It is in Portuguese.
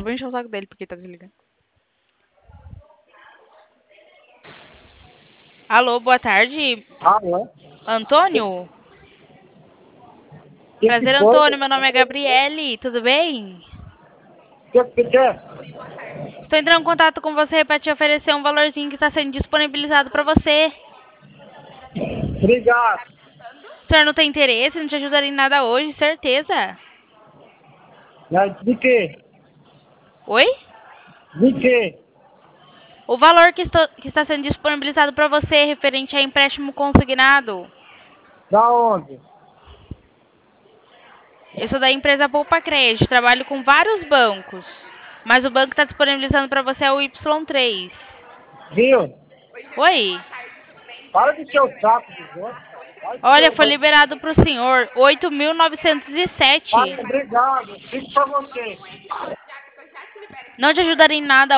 vou encher o saco dele porque tá desligando. Alô, boa tarde. Alô? Antônio? Que Prazer, foi? Antônio. Meu nome é Gabriele. Tudo bem? Que quer? Estou entrando em contato com você para te oferecer um valorzinho que está sendo disponibilizado para você. Obrigado. O senhor não tem interesse? Não te ajudaria em nada hoje, certeza? De quê? Oi? De quê? O valor que está sendo disponibilizado para você referente a empréstimo consignado. Da onde? Eu sou da empresa Poupa Crédito, trabalho com vários bancos. Mas o banco está disponibilizando para você é o Y3. Viu? Oi? Para de encher o saco dos outros. Vai pro Olha, seu foi banco. liberado para o senhor 8.907. Obrigado. Fico pra você. Não te ajudaria em nada